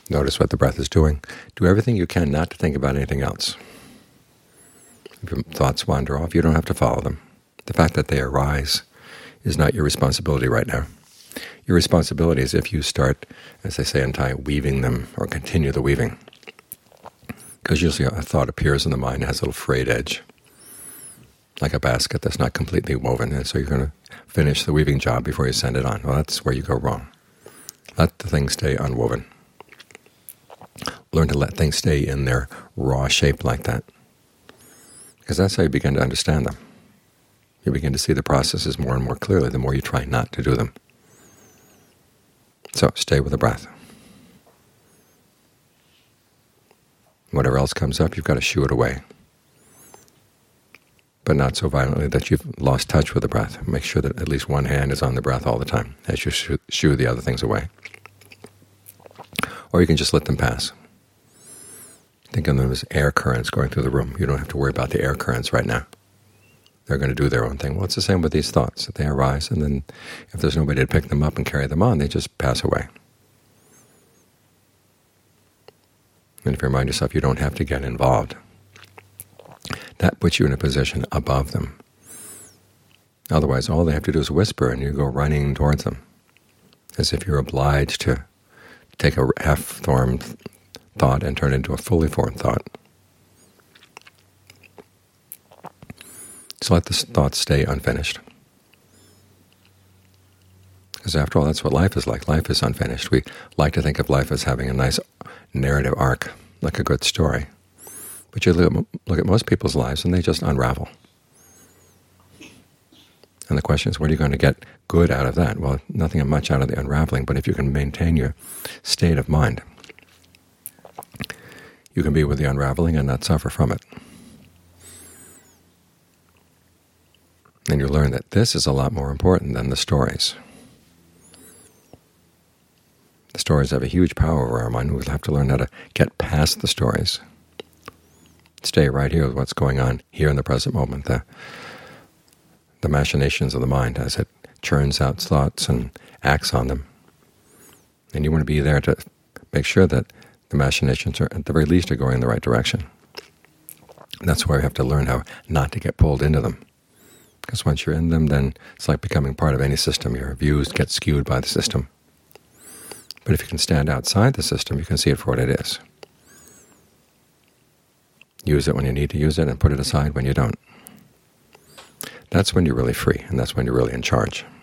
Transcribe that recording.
Notice what the breath is doing. Do everything you can not to think about anything else. If your thoughts wander off, you don't have to follow them. The fact that they arise is not your responsibility right now. Your responsibility is if you start, as they say in Thai, weaving them, or continue the weaving. Because usually a thought appears in the mind and has a little frayed edge, like a basket that's not completely woven, and so you're going to finish the weaving job before you send it on. Well, that's where you go wrong. Let the thing stay unwoven. Learn to let things stay in their raw shape like that, because that's how you begin to understand them. You begin to see the processes more and more clearly the more you try not to do them. So stay with the breath. Whatever else comes up, you've got to shoo it away, but not so violently that you've lost touch with the breath. Make sure that at least one hand is on the breath all the time as you shoo the other things away. Or you can just let them pass. Think of them as air currents going through the room. You don't have to worry about the air currents right now. They're going to do their own thing. Well, it's the same with these thoughts. They arise, and then if there's nobody to pick them up and carry them on, they just pass away. And if you remind yourself you don't have to get involved, that puts you in a position above them. Otherwise, all they have to do is whisper, and you go running towards them, as if you're obliged to take a half-formed thought and turn it into a fully formed thought. So let the thoughts stay unfinished. Because after all, that's what life is like. Life is unfinished. We like to think of life as having a nice narrative arc, like a good story. But you look at most people's lives and they just unravel. And the question is, what are you going to get good out of that? Well, nothing much out of the unraveling, but if you can maintain your state of mind, you can be with the unraveling and not suffer from it. And you learn that this is a lot more important than the stories. The stories have a huge power over our mind. We'll have to learn how to get past the stories. Stay right here with what's going on here in the present moment, the machinations of the mind as it churns out thoughts and acts on them. And you want to be there to make sure that the machinations are, at the very least, are going in the right direction. And that's why we have to learn how not to get pulled into them. Because once you're in them, then it's like becoming part of any system. Your views get skewed by the system. But if you can stand outside the system, you can see it for what it is. Use it when you need to use it and put it aside when you don't. That's when you're really free, and that's when you're really in charge.